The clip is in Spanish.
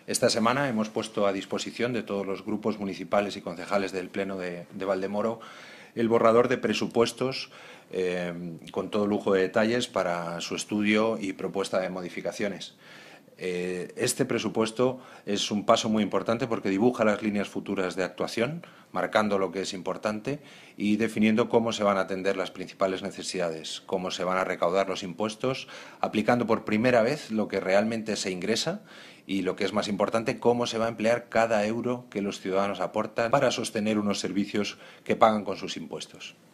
Esta semana hemos puesto a disposición de todos los grupos municipales y concejales del Pleno de Valdemoro el borrador de presupuestos con todo lujo de detalles para su estudio y propuesta de modificaciones. Este presupuesto es un paso muy importante porque dibuja las líneas futuras de actuación, marcando lo que es importante y definiendo cómo se van a atender las principales necesidades, cómo se van a recaudar los impuestos, aplicando por primera vez lo que realmente se ingresa y, lo que es más importante, cómo se va a emplear cada euro que los ciudadanos aportan para sostener unos servicios que pagan con sus impuestos.